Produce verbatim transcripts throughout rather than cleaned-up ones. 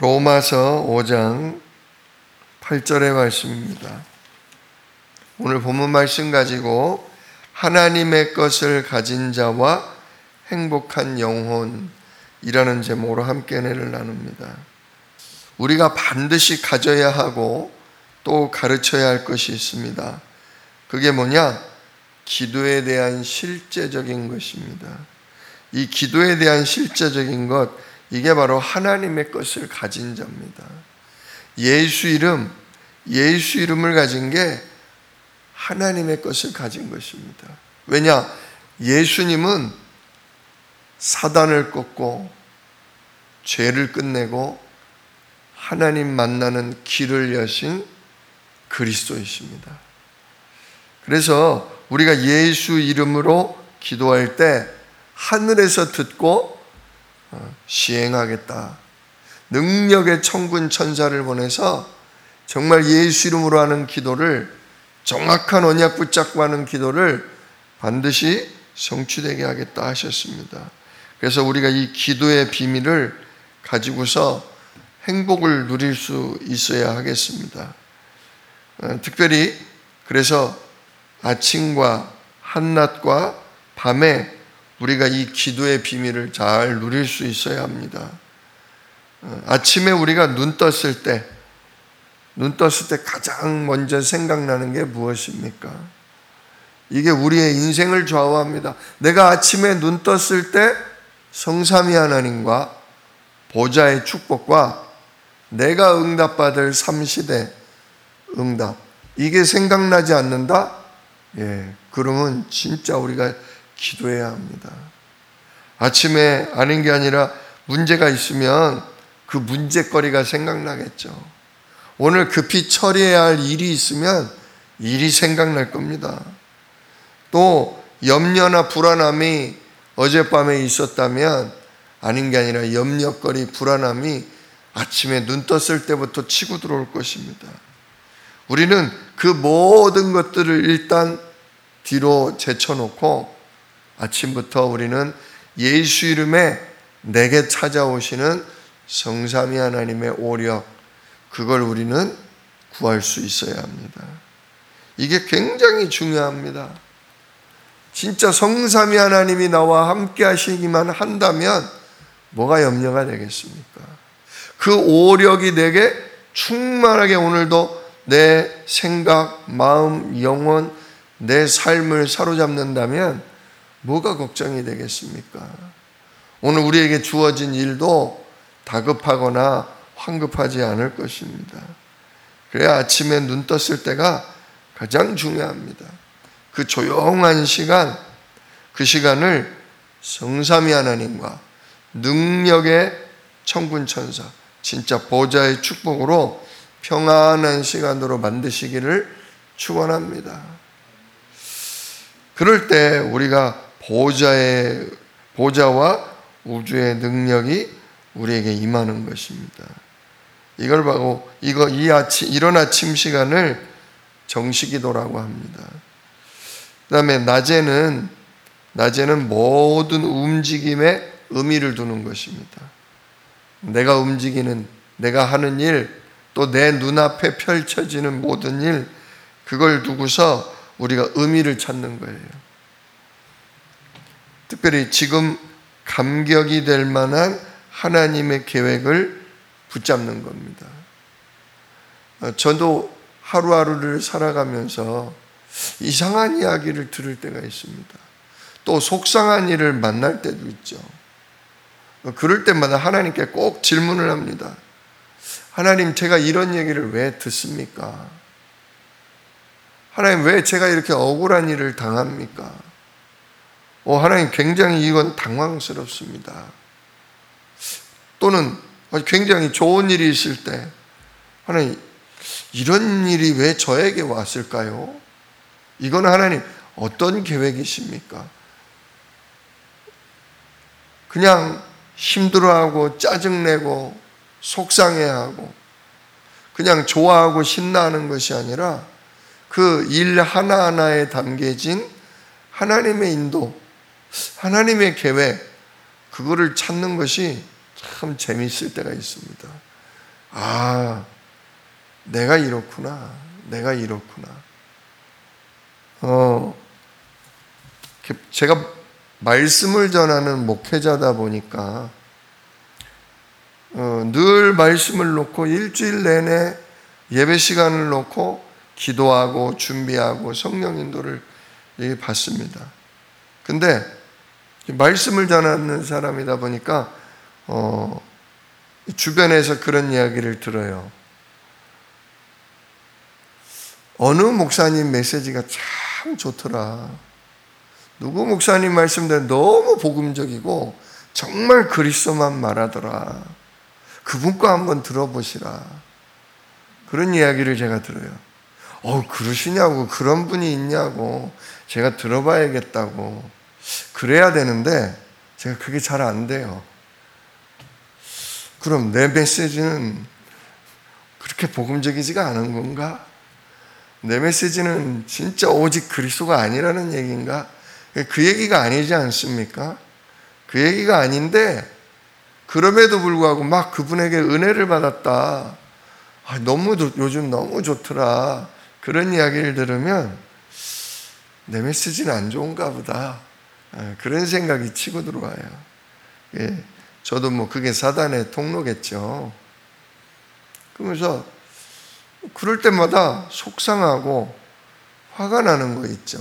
로마서 오 장 팔 절의 말씀입니다. 오늘 본문 말씀 가지고 하나님의 것을 가진 자와 행복한 영혼이라는 제목으로 함께 은혜를 나눕니다. 우리가 반드시 가져야 하고 또 가르쳐야 할 것이 있습니다. 그게 뭐냐? 기도에 대한 실제적인 것입니다. 이 기도에 대한 실제적인 것, 이게 바로 하나님의 것을 가진 자입니다. 예수 이름, 예수 이름을 가진 게 하나님의 것을 가진 것입니다. 왜냐? 예수님은 사단을 꺾고 죄를 끝내고 하나님 만나는 길을 여신 그리스도이십니다. 그래서 우리가 예수 이름으로 기도할 때 하늘에서 듣고 시행하겠다. 능력의 천군 천사를 보내서 정말 예수 이름으로 하는 기도를, 정확한 언약 붙잡고 하는 기도를 반드시 성취되게 하겠다 하셨습니다. 그래서 우리가 이 기도의 비밀을 가지고서 행복을 누릴 수 있어야 하겠습니다. 특별히 그래서 아침과 한낮과 밤에 우리가 이 기도의 비밀을 잘 누릴 수 있어야 합니다. 아침에 우리가 눈 떴을 때, 눈 떴을 때 가장 먼저 생각나는 게 무엇입니까? 이게 우리의 인생을 좌우합니다. 내가 아침에 눈 떴을 때 성삼위 하나님과 보좌의 축복과 내가 응답받을 삼시대 응답, 이게 생각나지 않는다? 예, 그러면 진짜 우리가 기도해야 합니다. 아침에 아닌 게 아니라 문제가 있으면 그 문제거리가 생각나겠죠. 오늘 급히 처리해야 할 일이 있으면 일이 생각날 겁니다. 또 염려나 불안함이 어젯밤에 있었다면 아닌 게 아니라 염려거리, 불안함이 아침에 눈 떴을 때부터 치고 들어올 것입니다. 우리는 그 모든 것들을 일단 뒤로 제쳐놓고 아침부터 우리는 예수 이름에 내게 찾아오시는 성삼위 하나님의 오력, 그걸 우리는 구할 수 있어야 합니다. 이게 굉장히 중요합니다. 진짜 성삼위 하나님이 나와 함께 하시기만 한다면 뭐가 염려가 되겠습니까? 그 오력이 내게 충만하게 오늘도 내 생각, 마음, 영혼, 내 삶을 사로잡는다면 뭐가 걱정이 되겠습니까? 오늘 우리에게 주어진 일도 다급하거나 황급하지 않을 것입니다. 그래야 아침에 눈 떴을 때가 가장 중요합니다. 그 조용한 시간, 그 시간을 성삼위 하나님과 능력의 천군 천사, 진짜 보좌의 축복으로 평안한 시간으로 만드시기를 축원합니다. 그럴 때 우리가 보좌의, 보좌와 우주의 능력이 우리에게 임하는 것입니다. 이걸 보고 이거 이 아침 이런 아침 시간을 정시기도라고 합니다. 그다음에 낮에는 낮에는 모든 움직임에 의미를 두는 것입니다. 내가 움직이는, 내가 하는 일, 또 내 눈앞에 펼쳐지는 모든 일, 그걸 두고서 우리가 의미를 찾는 거예요. 특별히 지금 감격이 될 만한 하나님의 계획을 붙잡는 겁니다. 저도 하루하루를 살아가면서 이상한 이야기를 들을 때가 있습니다. 또 속상한 일을 만날 때도 있죠. 그럴 때마다 하나님께 꼭 질문을 합니다. 하나님, 제가 이런 얘기를 왜 듣습니까? 하나님, 왜 제가 이렇게 억울한 일을 당합니까? 오, 하나님, 굉장히 이건 당황스럽습니다. 또는 굉장히 좋은 일이 있을 때, 하나님, 이런 일이 왜 저에게 왔을까요? 이건 하나님, 어떤 계획이십니까? 그냥 힘들어하고 짜증내고 속상해하고 그냥 좋아하고 신나하는 것이 아니라 그 일 하나하나에 담겨진 하나님의 인도, 하나님의 계획, 그거를 찾는 것이 참 재미있을 때가 있습니다. 아, 내가 이렇구나. 내가 이렇구나. 어, 제가 말씀을 전하는 목회자다 보니까 어, 늘 말씀을 놓고 일주일 내내 예배 시간을 놓고 기도하고 준비하고 성령 인도를 받습니다. 근데 말씀을 전하는 사람이다 보니까 어, 주변에서 그런 이야기를 들어요. 어느 목사님 메시지가 참 좋더라. 누구 목사님 말씀대로 너무 복음적이고 정말 그리스도만 말하더라. 그분 거 한번 들어보시라. 그런 이야기를 제가 들어요. 어, 그러시냐고, 그런 분이 있냐고, 제가 들어봐야겠다고. 그래야 되는데, 제가 그게 잘 안 돼요. 그럼 내 메시지는 그렇게 복음적이지가 않은 건가? 내 메시지는 진짜 오직 그리스도가 아니라는 얘기인가? 그 얘기가 아니지 않습니까? 그 얘기가 아닌데, 그럼에도 불구하고 막 그분에게 은혜를 받았다. 아, 너무 요즘 너무 좋더라. 그런 이야기를 들으면 내 메시지는 안 좋은가 보다. 아, 그런 생각이 치고 들어와요. 예, 저도 뭐 그게 사단의 통로겠죠. 그러면서 그럴 때마다 속상하고 화가 나는 거 있죠.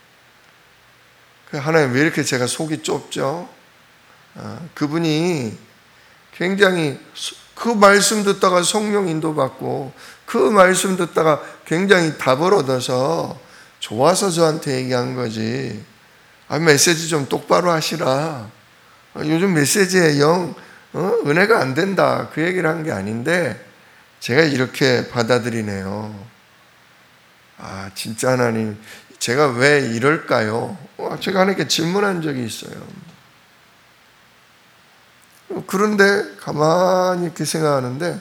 하나님 왜 이렇게 제가 속이 좁죠? 아, 그분이 굉장히 그 말씀 듣다가 성령 인도받고 그 말씀 듣다가 굉장히 답을 얻어서 좋아서 저한테 얘기한 거지. 아, 메시지 좀 똑바로 하시라. 아, 요즘 메시지에 영 어? 은혜가 안 된다. 그 얘기를 한 게 아닌데 제가 이렇게 받아들이네요. 아, 진짜 하나님 제가 왜 이럴까요? 제가 하나님께 질문한 적이 있어요. 그런데 가만히 이렇게 생각하는데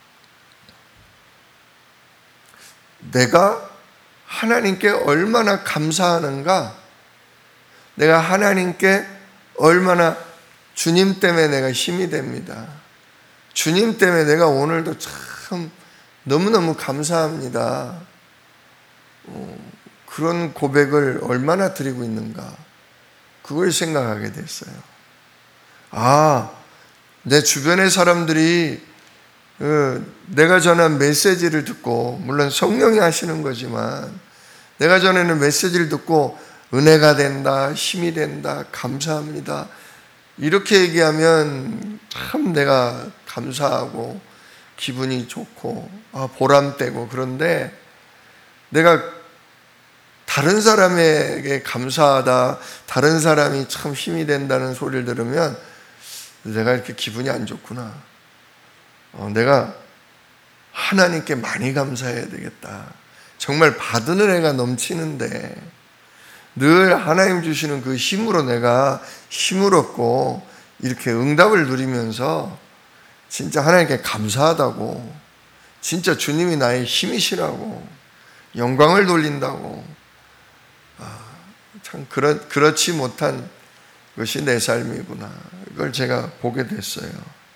내가 하나님께 얼마나 감사하는가, 내가 하나님께 얼마나 주님 때문에 내가 힘이 됩니다. 주님 때문에 내가 오늘도 참 너무너무 감사합니다. 어, 그런 고백을 얼마나 드리고 있는가, 그걸 생각하게 됐어요. 아, 내 주변의 사람들이 내가 전한 메시지를 듣고, 물론 성령이 하시는 거지만 내가 전하는 메시지를 듣고 은혜가 된다, 힘이 된다, 감사합니다, 이렇게 얘기하면 참 내가 감사하고 기분이 좋고 아, 보람되고, 그런데 내가 다른 사람에게 감사하다, 다른 사람이 참 힘이 된다는 소리를 들으면 내가 이렇게 기분이 안 좋구나. 어, 내가 하나님께 많이 감사해야 되겠다. 정말 받은 은혜가 넘치는데 늘 하나님 주시는 그 힘으로 내가 힘을 얻고 이렇게 응답을 누리면서 진짜 하나님께 감사하다고, 진짜 주님이 나의 힘이시라고, 영광을 돌린다고, 아, 참 그렇, 그렇지 못한 것이 내 삶이구나, 이걸 제가 보게 됐어요.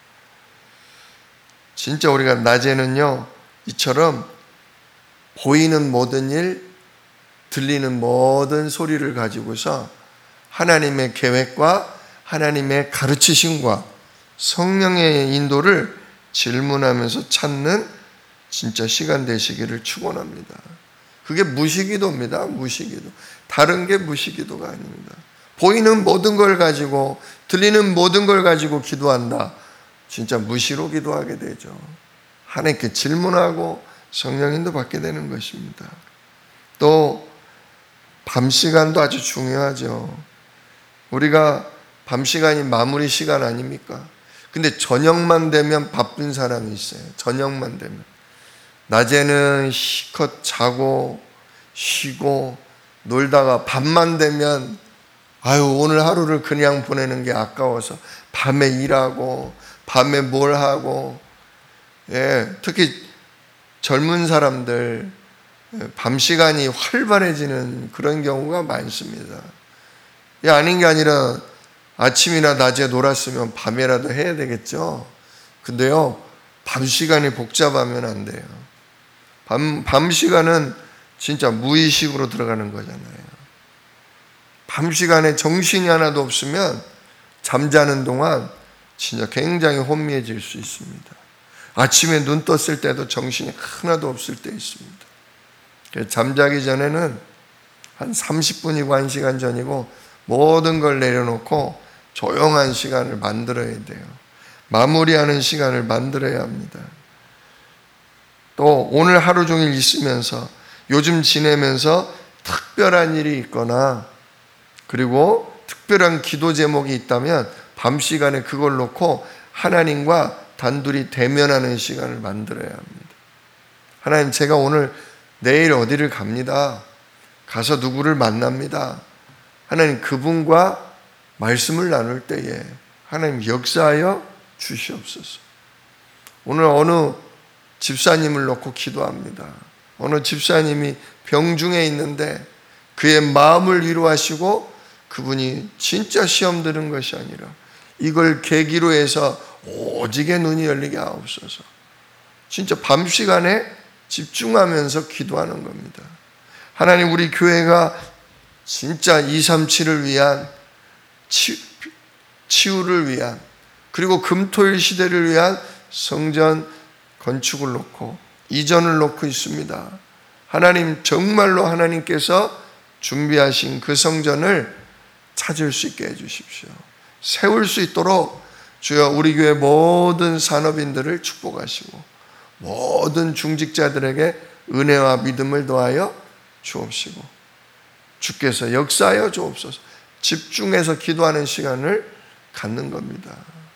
진짜 우리가 낮에는요 이처럼 보이는 모든 일, 들리는 모든 소리를 가지고서 하나님의 계획과 하나님의 가르치심과 성령의 인도를 질문하면서 찾는 진짜 시간 되시기를 축원합니다. 그게 무시기도입니다. 무시기도. 다른 게 무시기도가 아닙니다. 보이는 모든 걸 가지고, 들리는 모든 걸 가지고 기도한다, 진짜 무시로 기도하게 되죠. 하나님께 질문하고 성령인도 받게 되는 것입니다. 또 밤 시간도 아주 중요하죠. 우리가 밤 시간이 마무리 시간 아닙니까? 근데 저녁만 되면 바쁜 사람이 있어요. 저녁만 되면. 낮에는 실컷 자고 쉬고 놀다가 밤만 되면 아유, 오늘 하루를 그냥 보내는 게 아까워서 밤에 일하고 밤에 뭘 하고, 예, 특히 젊은 사람들 밤 시간이 활발해지는 그런 경우가 많습니다. 예, 아닌 게 아니라 아침이나 낮에 놀았으면 밤에라도 해야 되겠죠. 근데요, 밤 시간이 복잡하면 안 돼요. 밤, 밤 시간은 진짜 무의식으로 들어가는 거잖아요. 밤 시간에 정신이 하나도 없으면 잠자는 동안 진짜 굉장히 혼미해질 수 있습니다. 아침에 눈 떴을 때도 정신이 하나도 없을 때 있습니다. 그래서 잠자기 전에는 한 삼십 분이고 한 시간 전이고 모든 걸 내려놓고 조용한 시간을 만들어야 돼요. 마무리하는 시간을 만들어야 합니다. 또 오늘 하루 종일 있으면서 요즘 지내면서 특별한 일이 있거나 그리고 특별한 기도 제목이 있다면 밤 시간에 그걸 놓고 하나님과 단둘이 대면하는 시간을 만들어야 합니다. 하나님, 제가 오늘 내일 어디를 갑니다. 가서 누구를 만납니다. 하나님, 그분과 말씀을 나눌 때에 하나님 역사하여 주시옵소서. 오늘 어느 집사님을 놓고 기도합니다. 어느 집사님이 병중에 있는데 그의 마음을 위로하시고 그분이 진짜 시험 드는 것이 아니라 이걸 계기로 해서 오직의 눈이 열리게 하옵소서. 진짜 밤 시간에 집중하면서 기도하는 겁니다. 하나님, 우리 교회가 진짜 이삼칠을 위한 치, 치유를 위한 그리고 금토일 시대를 위한 성전 건축을 놓고 이전을 놓고 있습니다. 하나님, 정말로 하나님께서 준비하신 그 성전을 찾을 수 있게 해주십시오. 세울 수 있도록 주여 우리 교회 모든 산업인들을 축복하시고 모든 중직자들에게 은혜와 믿음을 더하여 주옵시고 주께서 역사하여 주옵소서. 집중해서 기도하는 시간을 갖는 겁니다.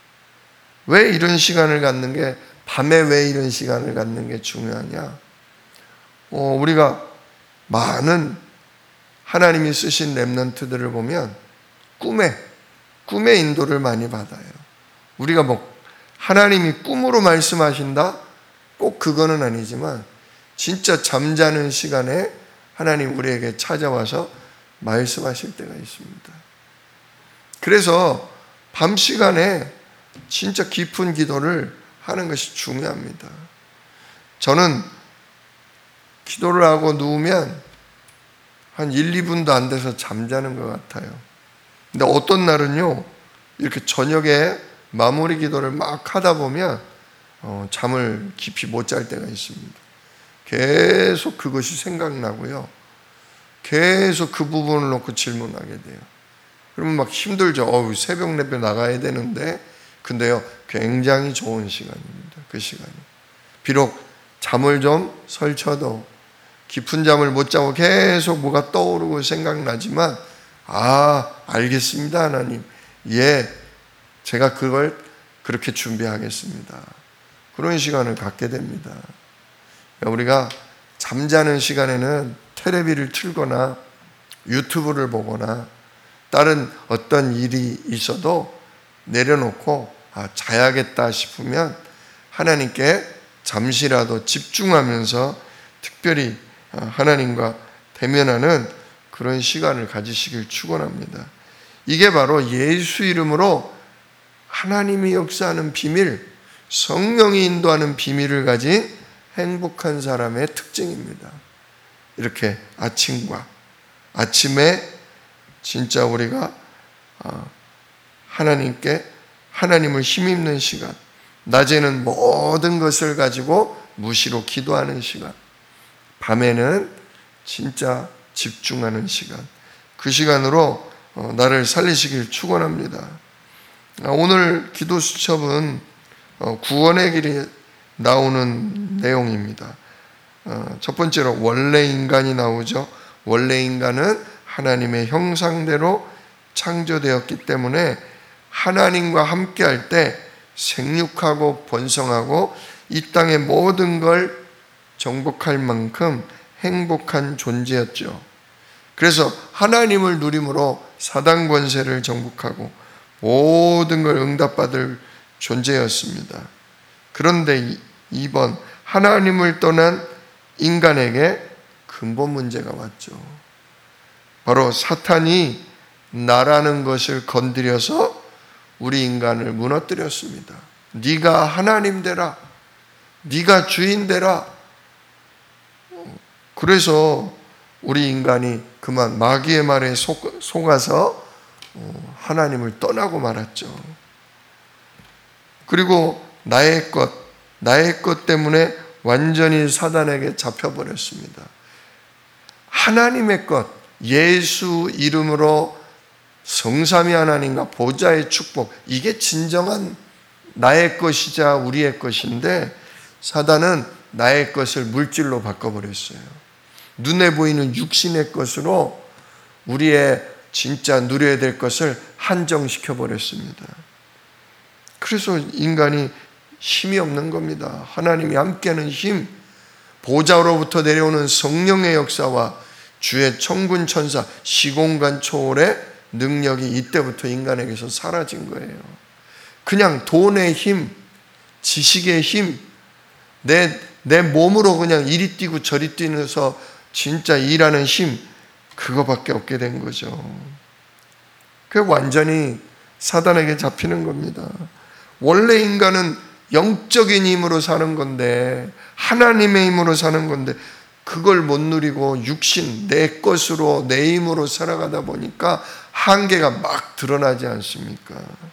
왜 이런 시간을 갖는 게, 밤에 왜 이런 시간을 갖는 게 중요하냐? 어, 우리가 많은 하나님이 쓰신 렘넌트들을 보면 꿈에, 꿈의 인도를 많이 받아요. 우리가 뭐 하나님이 꿈으로 말씀하신다? 꼭 그거는 아니지만 진짜 잠자는 시간에 하나님 우리에게 찾아와서 말씀하실 때가 있습니다. 그래서 밤 시간에 진짜 깊은 기도를 하는 것이 중요합니다. 저는 기도를 하고 누우면 한 일, 이 분도 안 돼서 잠자는 것 같아요. 근데 어떤 날은요, 이렇게 저녁에 마무리 기도를 막 하다 보면 어, 잠을 깊이 못 잘 때가 있습니다. 계속 그것이 생각나고요. 계속 그 부분을 놓고 질문하게 돼요. 그러면 막 힘들죠. 어우, 새벽 예배 나가야 되는데. 근데요, 굉장히 좋은 시간입니다. 그 시간이. 비록 잠을 좀 설쳐도 깊은 잠을 못 자고 계속 뭐가 떠오르고 생각나지만, 아, 알겠습니다, 하나님. 예, 제가 그걸 그렇게 준비하겠습니다. 그런 시간을 갖게 됩니다. 우리가 잠자는 시간에는 텔레비를 틀거나 유튜브를 보거나 다른 어떤 일이 있어도 내려놓고 아, 자야겠다 싶으면 하나님께 잠시라도 집중하면서 특별히 하나님과 대면하는 그런 시간을 가지시길 축원합니다. 이게 바로 예수 이름으로 하나님이 역사하는 비밀, 성령이 인도하는 비밀을 가진 행복한 사람의 특징입니다. 이렇게 아침과 아침에 진짜 우리가 하나님께 하나님을 힘입는 시간, 낮에는 모든 것을 가지고 무시로 기도하는 시간, 밤에는 진짜 집중하는 시간, 그 시간으로 나를 살리시길 축원합니다. 오늘 기도 수첩은 구원의 길이 나오는 내용입니다. 첫 번째로 원래 인간이 나오죠. 원래 인간은 하나님의 형상대로 창조되었기 때문에 하나님과 함께할 때 생육하고 번성하고 이 땅의 모든 걸 정복할 만큼 행복한 존재였죠. 그래서 하나님을 누림으로 사단 권세를 정복하고 모든 걸 응답받을 존재였습니다. 그런데 이번 하나님을 떠난 인간에게 근본 문제가 왔죠. 바로 사탄이 나라는 것을 건드려서 우리 인간을 무너뜨렸습니다. 네가 하나님 되라. 네가 주인 되라. 그래서 우리 인간이 그만 마귀의 말에 속, 속아서 하나님을 떠나고 말았죠. 그리고 나의 것, 나의 것 때문에 완전히 사단에게 잡혀버렸습니다. 하나님의 것, 예수 이름으로 성삼위 하나님과 보좌의 축복, 이게 진정한 나의 것이자 우리의 것인데 사단은 나의 것을 물질로 바꿔버렸어요. 눈에 보이는 육신의 것으로 우리의 진짜 누려야 될 것을 한정시켜버렸습니다. 그래서 인간이 힘이 없는 겁니다. 하나님이 함께하는 힘, 보좌로부터 내려오는 성령의 역사와 주의 천군 천사, 시공간 초월의 능력이 이때부터 인간에게서 사라진 거예요. 그냥 돈의 힘, 지식의 힘, 내, 내 몸으로 그냥 이리 뛰고 저리 뛰면서 진짜 일하는 힘, 그거밖에 없게 된 거죠. 그게 완전히 사단에게 잡히는 겁니다. 원래 인간은 영적인 힘으로 사는 건데, 하나님의 힘으로 사는 건데, 그걸 못 누리고 육신, 내 것으로, 내 힘으로 살아가다 보니까 한계가 막 드러나지 않습니까?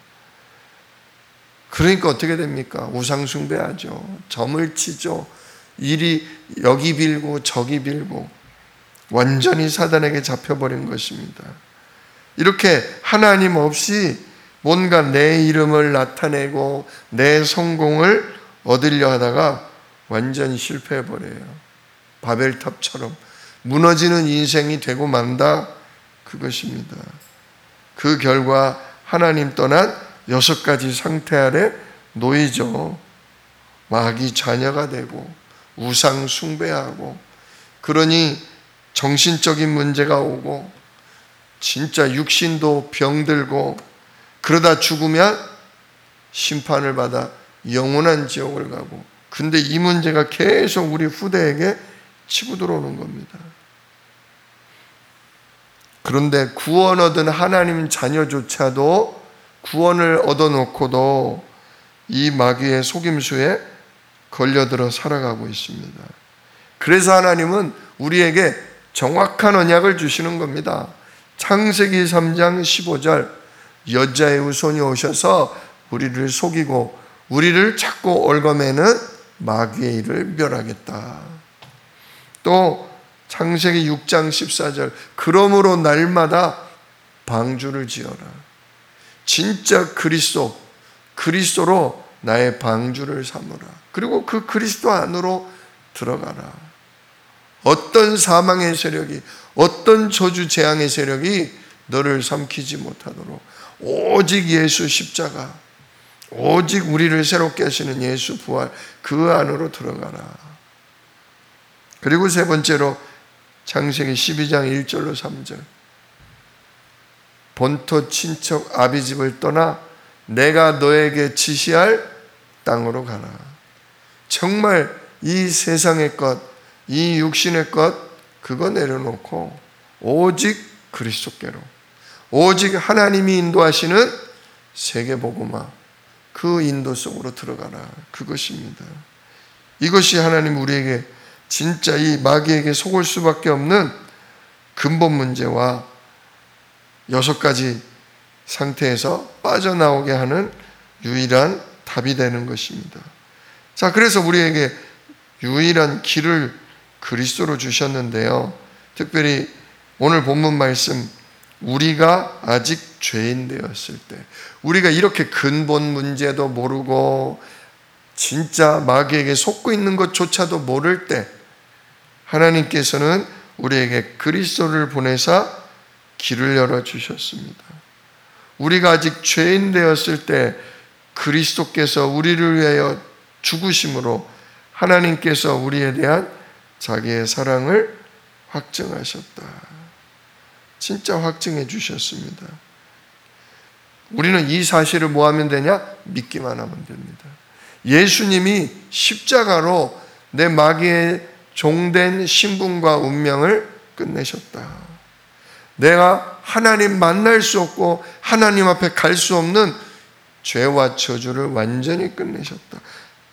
그러니까 어떻게 됩니까? 우상숭배하죠. 점을 치죠. 이리 여기 빌고 저기 빌고 완전히 사단에게 잡혀버린 것입니다. 이렇게 하나님 없이 뭔가 내 이름을 나타내고 내 성공을 얻으려 하다가 완전히 실패해버려요. 바벨탑처럼 무너지는 인생이 되고 만다, 그것입니다. 그 결과 하나님 떠난 여섯 가지 상태 아래 놓이죠. 마귀 자녀가 되고 우상 숭배하고, 그러니 정신적인 문제가 오고 진짜 육신도 병들고, 그러다 죽으면 심판을 받아 영원한 지옥을 가고, 근데 이 문제가 계속 우리 후대에게 치고 들어오는 겁니다. 그런데 구원 얻은 하나님 자녀조차도 구원을 얻어놓고도 이 마귀의 속임수에 걸려들어 살아가고 있습니다. 그래서 하나님은 우리에게 정확한 언약을 주시는 겁니다. 창세기 삼 장 십오 절, 여자의 후손이 오셔서 우리를 속이고 우리를 찾고 얽어매는 마귀의 일을 멸하겠다. 또 창세기 육 장 십사 절, 그러므로 날마다 방주를 지어라. 진짜 그리스도, 그리스도로 나의 방주를 삼으라. 그리고 그 그리스도 안으로 들어가라. 어떤 사망의 세력이, 어떤 저주 재앙의 세력이 너를 삼키지 못하도록 오직 예수 십자가, 오직 우리를 새롭게 하시는 예수 부활, 그 안으로 들어가라. 그리고 세 번째로 창세기 십이 장 일 절로 삼 절, 본토 친척 아비집을 떠나 내가 너에게 지시할 땅으로 가라. 정말 이 세상의 것, 이 육신의 것, 그거 내려놓고 오직 그리스도께로, 오직 하나님이 인도하시는 세계복음화, 그 인도 속으로 들어가라. 그것입니다. 이것이 하나님 우리에게 진짜 이 마귀에게 속을 수밖에 없는 근본 문제와 여섯 가지 상태에서 빠져나오게 하는 유일한 답이 되는 것입니다. 자, 그래서 우리에게 유일한 길을 그리스도로 주셨는데요. 특별히 오늘 본문 말씀, 우리가 아직 죄인 되었을 때, 우리가 이렇게 근본 문제도 모르고 진짜 마귀에게 속고 있는 것조차도 모를 때 하나님께서는 우리에게 그리스도를 보내사 길을 열어주셨습니다. 우리가 아직 죄인 되었을 때 그리스도께서 우리를 위하여 죽으심으로 하나님께서 우리에 대한 자기의 사랑을 확증하셨다. 진짜 확증해 주셨습니다. 우리는 이 사실을 뭐 하면 되냐? 믿기만 하면 됩니다. 예수님이 십자가로 내 마귀의 종된 신분과 운명을 끝내셨다. 내가 하나님 만날 수 없고 하나님 앞에 갈 수 없는 죄와 저주를 완전히 끝내셨다.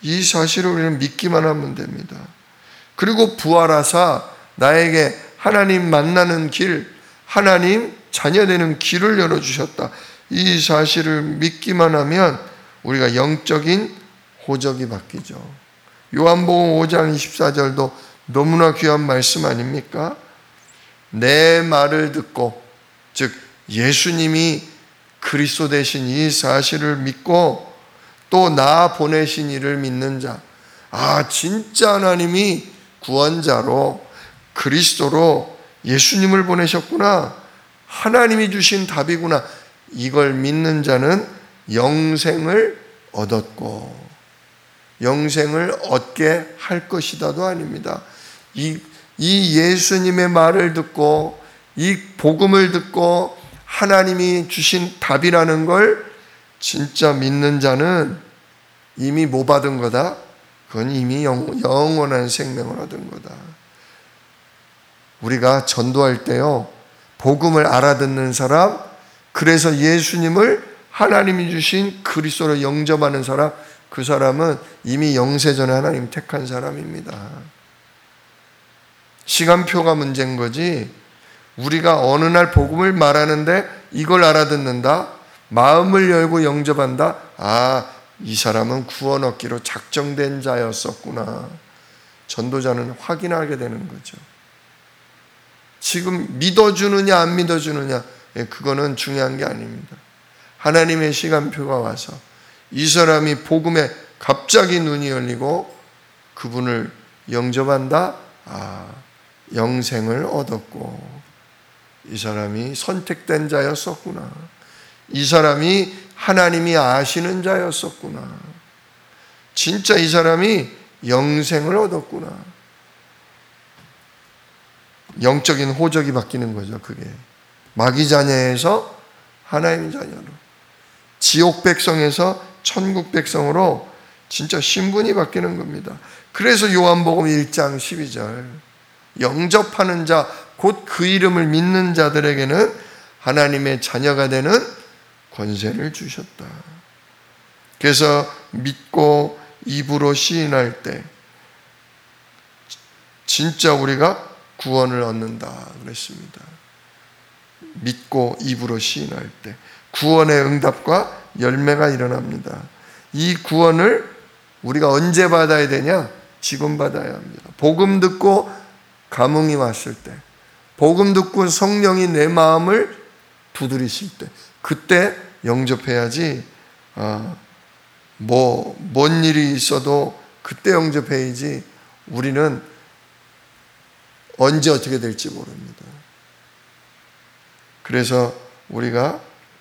이 사실을 우리는 믿기만 하면 됩니다. 그리고 부활하사 나에게 하나님 만나는 길, 하나님 자녀 되는 길을 열어주셨다. 이 사실을 믿기만 하면 우리가 영적인 호적이 바뀌죠. 요한복음 오 장 이십사 절도 너무나 귀한 말씀 아닙니까? 내 말을 듣고, 즉 예수님이 그리스도 되신 이 사실을 믿고 또 나 보내신 이를 믿는 자, 아 진짜 하나님이 구원자로 그리스도로 예수님을 보내셨구나, 하나님이 주신 답이구나, 이걸 믿는 자는 영생을 얻었고 영생을 얻게 할 것이다도 아닙니다. 이, 이 예수님의 말을 듣고 이 복음을 듣고 하나님이 주신 답이라는 걸 진짜 믿는 자는 이미 뭐 받은 거다? 그건 이미 영, 영원한 생명을 얻은 거다. 우리가 전도할 때요, 복음을 알아듣는 사람, 그래서 예수님을 하나님이 주신 그리스도로 영접하는 사람, 그 사람은 이미 영세전에 하나님 택한 사람입니다. 시간표가 문제인 거지, 우리가 어느 날 복음을 말하는데 이걸 알아듣는다, 마음을 열고 영접한다, 아, 이 사람은 구원 얻기로 작정된 자였었구나, 전도자는 확인하게 되는 거죠. 지금 믿어주느냐 안 믿어주느냐, 그거는 중요한 게 아닙니다. 하나님의 시간표가 와서 이 사람이 복음에 갑자기 눈이 열리고 그분을 영접한다, 아, 영생을 얻었고 이 사람이 선택된 자였었구나, 이 사람이 하나님이 아시는 자였었구나, 진짜 이 사람이 영생을 얻었구나. 영적인 호적이 바뀌는 거죠. 그게 마귀 자녀에서 하나님 자녀로, 지옥 백성에서 천국 백성으로 진짜 신분이 바뀌는 겁니다. 그래서 요한복음 일 장 십이 절, 영접하는 자, 곧 그 이름을 믿는 자들에게는 하나님의 자녀가 되는 권세를 주셨다. 그래서 믿고 입으로 시인할 때 진짜 우리가 구원을 얻는다 그랬습니다. 믿고 입으로 시인할 때 구원의 응답과 열매가 일어납니다. 이 구원을 우리가 언제 받아야 되냐? 지금 받아야 합니다. 복음 듣고 감흥이 왔을 때, 복음 듣고 성령이 내 마음을 두드리실 때, 그때 영접해야지. 아, 뭐, 뭔 일이 있어도 그때 영접해야지. 우리는 언제 어떻게 될지 모릅니다. 그래서 우리가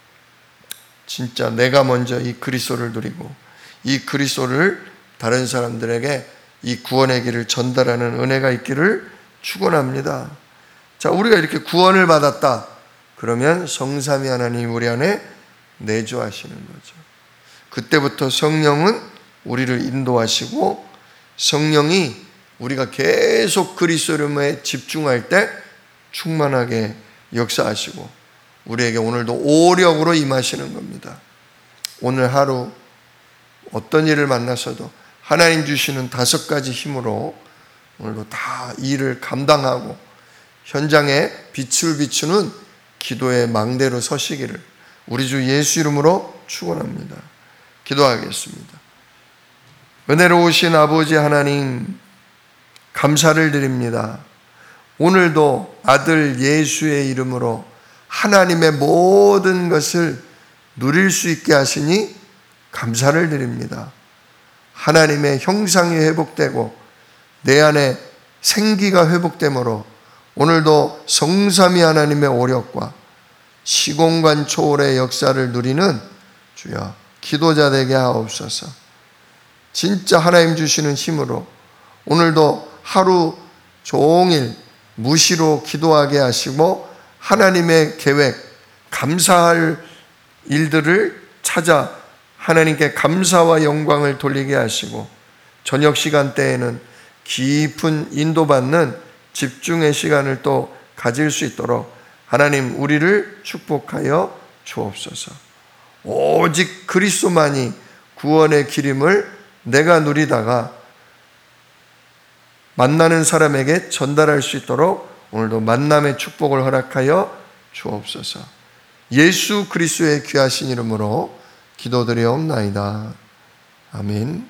진짜 내가 먼저 이 그리스도를 누리고 이 그리스도를 다른 사람들에게 이 구원의 길을 전달하는 은혜가 있기를 축원합니다. 자, 우리가 이렇게 구원을 받았다. 그러면 성삼위 하나님 우리 안에 내주하시는 거죠. 그때부터 성령은 우리를 인도하시고 성령이 우리가 계속 그리스도에 집중할 때 충만하게 역사하시고 우리에게 오늘도 오력으로 임하시는 겁니다. 오늘 하루 어떤 일을 만나서도 하나님 주시는 다섯 가지 힘으로 오늘도 다 일을 감당하고 현장에 빛을 비추는 기도의 망대로 서시기를 우리 주 예수 이름으로 축원합니다. 기도하겠습니다. 은혜로우신 아버지 하나님, 감사를 드립니다. 오늘도 아들 예수의 이름으로 하나님의 모든 것을 누릴 수 있게 하시니 감사를 드립니다. 하나님의 형상이 회복되고 내 안에 생기가 회복되므로 오늘도 성삼위 하나님의 오력과 시공간 초월의 역사를 누리는 주여 기도자 되게 하옵소서. 진짜 하나님 주시는 힘으로 오늘도 하루 종일 무시로 기도하게 하시고 하나님의 계획, 감사할 일들을 찾아 하나님께 감사와 영광을 돌리게 하시고 저녁 시간대에는 깊은 인도받는 집중의 시간을 또 가질 수 있도록 하나님 우리를 축복하여 주옵소서. 오직 그리스도만이 구원의 길임을 내가 누리다가 만나는 사람에게 전달할 수 있도록 오늘도 만남의 축복을 허락하여 주옵소서. 예수 그리스도의 귀하신 이름으로 기도드리옵나이다. 아멘.